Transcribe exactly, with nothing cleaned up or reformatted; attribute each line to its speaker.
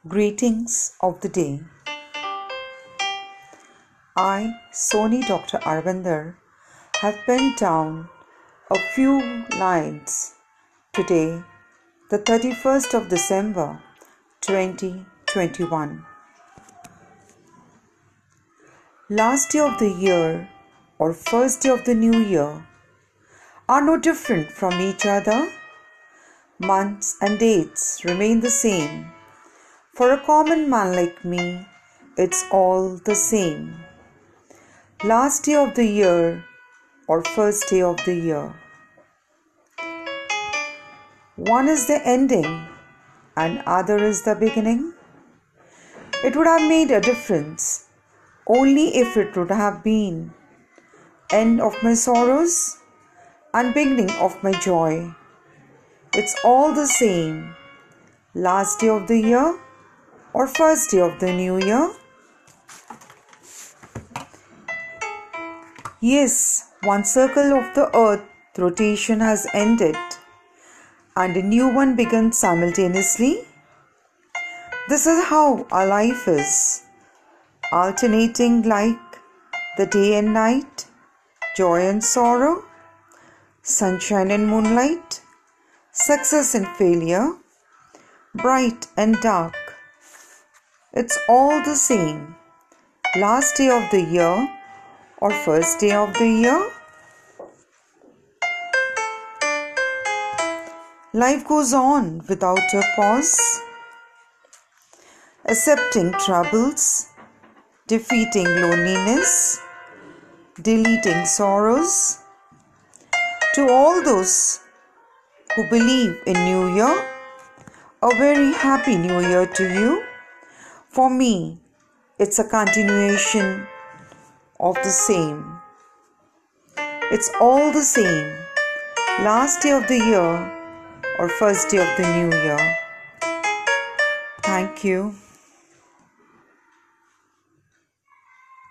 Speaker 1: Greetings of the day. I, Soni Doctor Arvinder, have penned down a few lines today, the thirty-first of December, twenty twenty-one. Last day of the year or first day of the new year are no different from each other. Months and dates remain the same. For a common man like me, it's all the same. Last day of the year or first day of the year. One is the ending and other is the beginning. It would have made a difference only if it would have been end of my sorrows and beginning of my joy. It's all the same. Last day of the year or first day of the new year? Yes, one circle of the earth rotation has ended and a new one begins simultaneously. This is how our life is, alternating like the day and night, joy and sorrow, sunshine and moonlight, success and failure, bright and dark. It's all the same. Last day of the year or first day of the year? Life goes on without a pause, accepting troubles, defeating loneliness, deleting sorrows. To all those who believe in New Year, a very happy New Year to you. For me, it's a continuation of the same. It's all the same. Last day of the year or first day of the new year. Thank you.